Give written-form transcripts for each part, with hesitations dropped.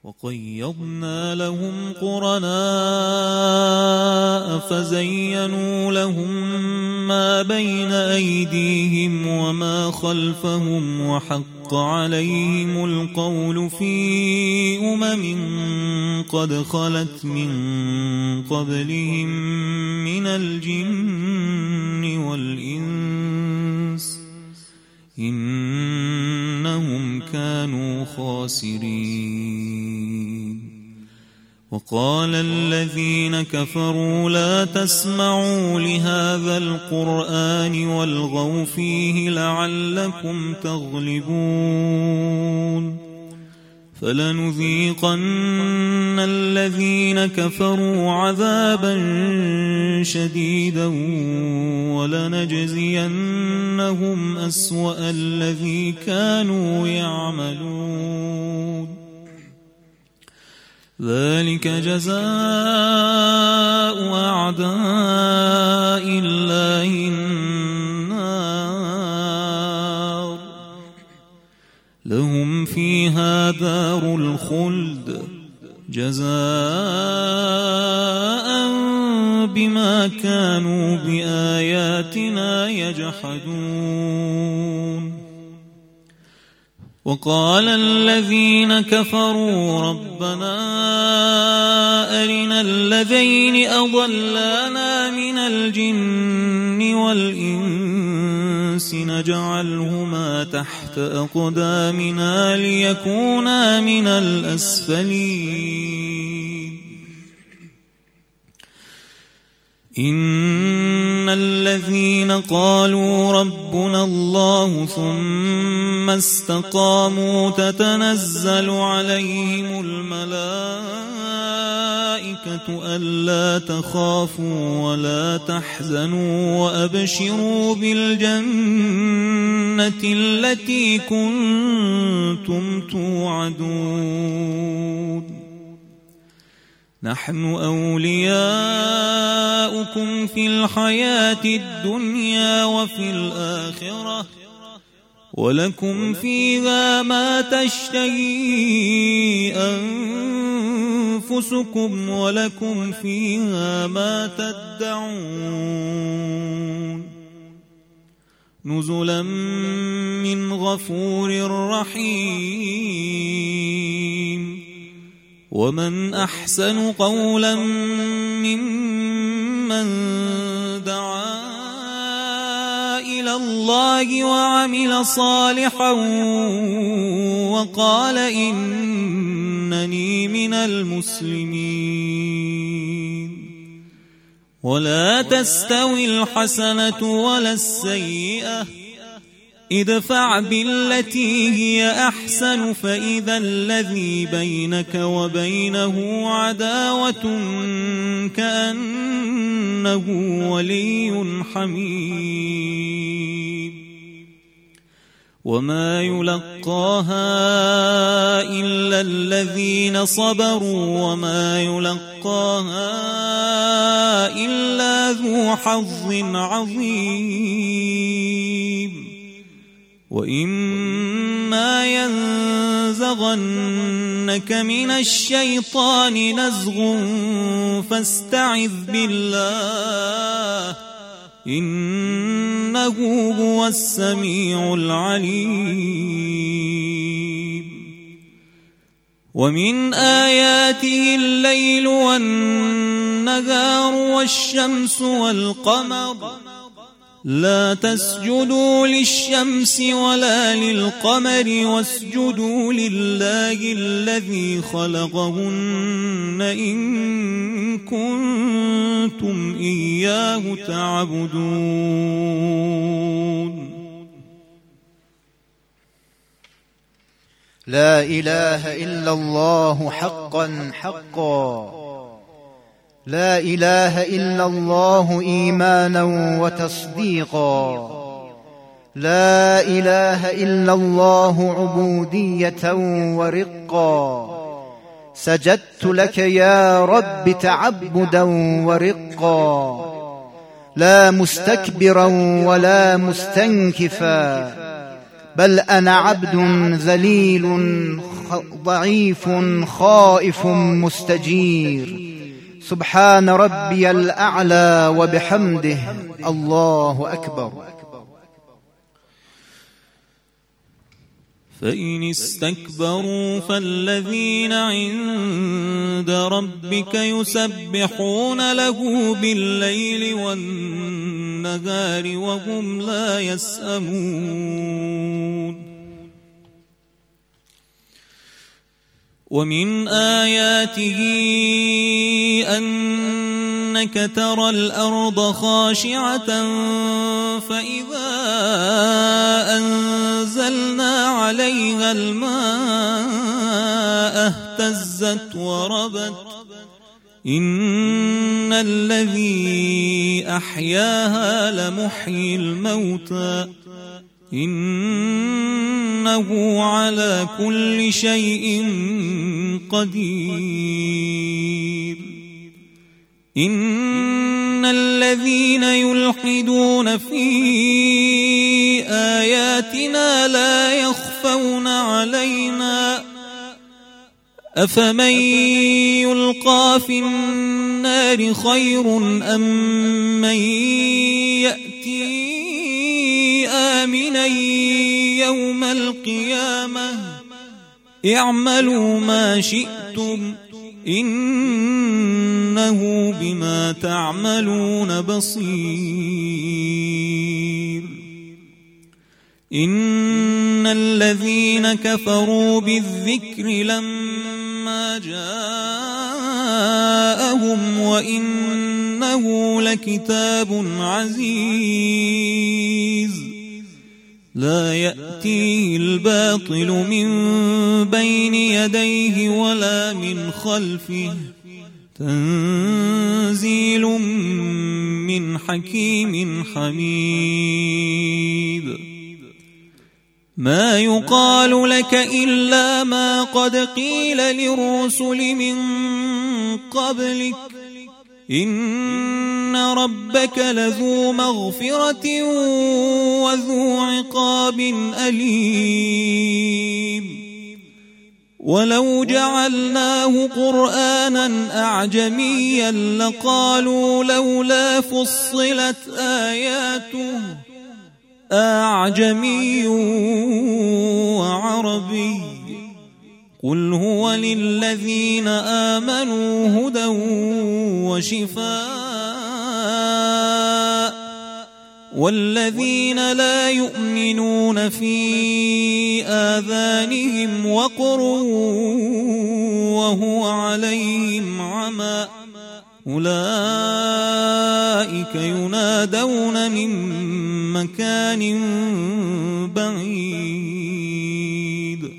وقيضنا لهم قرناء فزينوا لهم ما بين أيديهم وما خلفهم وحق عليهم القول في قد خلت من قبلهم من الجن والإنس إنهم كانوا خاسرين. وقال الذين كفروا لا تسمعوا لهذا القرآن والغوا فيه لعلكم تغلبون. فلنذيقن الذين كفروا عذابا شديدا ولنجزينهم أسوأ الذي كانوا يعملون. ذلك جزاء أعداء الله النار لهم فيها دار الخلد جزاء بما كانوا بآياتنا يجحدون. وقال الذين كفروا ربنا أرنا الذين أضلانا من الجن والإنس نجعلهما تحت أقدامنا ليكونا من الأسفلين. إن الذين قالوا ربنا الله ثم استقاموا تتنزل عليهم الملائكة ألا تخافوا ولا تحزنوا وأبشروا بالجنة التي كنتم توعدون. نحن أولياؤكم في الحياة الدنيا وفي الآخرة ولكم فيها ما تشتهي أنفسكم ولكم فيها ما تدعون نزلا من غفور رحيم. ومن أحسن قولا ممن دعا إلى الله وعمل صالحا وقال إنني من المسلمين. ولا تستوي الحسنة ولا السيئة ادفع بالتي هي أحسن فإذا الذي بينك وبينه عداوة كأنه ولي حميم. وما يلقاها إلا الذين صبروا وما يلقاها إلا ذو حظ عظيم. وإما ينزغنك من الشيطان نزغ فاستعذ بالله إنه هو السميع العليم. ومن آياته الليل والنهار والشمس والقمر لا تسجدوا للشمس ولا للقمر واسجدوا لله الذي خلقهن إن كنتم إياه تعبدون. لا إله إلا الله حقا حقا. لا إله إلا الله إيمانا وتصديقا. لا إله إلا الله عبودية ورقا. سجدت لك يا رب تعبدا ورقا. لا مستكبرا ولا مستنكفا بل أنا عبد ذليل ضعيف خائف مستجير. سبحان ربي الأعلى وبحمده. الله أكبر. فإن استكبروا فالذين عند ربك يسبحون له بالليل والنهار وهم لا يسأمون. ومن آياته أنك ترى الأرض خاشعة فإذا أنزلنا عليها الماء اهتزت وربت. إن الذي أحياها لمحيي الموتى إنه على كل شيء قدير. إن الذين يلحدون في آياتنا لا يخفون علينا أفمن يلقى في النار خير أم من يأتي آمنا يوم القيامة اعملوا ما شئتم إنه بما تعملون بصير. إن الذين كفروا بالذكر لما جاءهم وإنه لكتاب عزيز لا يأتيه الباطل من بين يديه ولا من خلفه تنزيل من حكيم حميد. ما يقال لك إلا ما قد قيل للرسل من قبلك إن ربك لذو مغفرة وذو عقاب أليم. ولو جعلناه قرآنا أعجميا لقالوا لولا فصلت آياته أعجمي وعربي قل هو للذين آمنوا هدى وشفاء والذين لا يؤمنون في آذانهم وقر وهو عليهم عمى أولئك ينادون من مكان بعيد.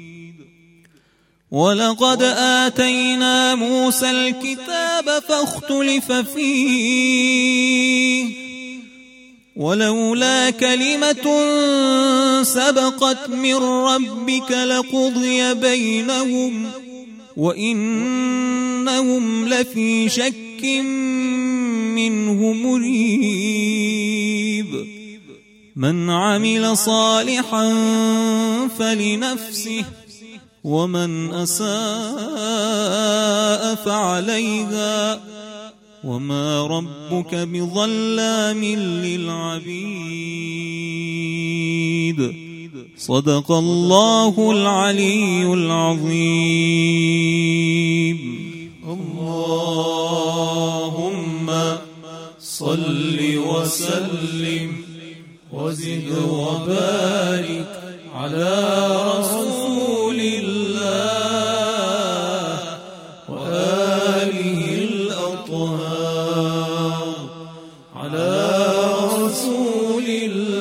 ولقد آتينا موسى الكتاب فاختلف فيه ولولا كلمة سبقت من ربك لقضي بينهم وإنهم لفي شك منه مريب. من عمل صالحا فلنفسه ومن أساء فعليها وما ربك بظلام للعبيد. صدق الله العلي العظيم. اللهم صل وسلم وزد وبارك على رسول الله وآله الأطهار على رسول الله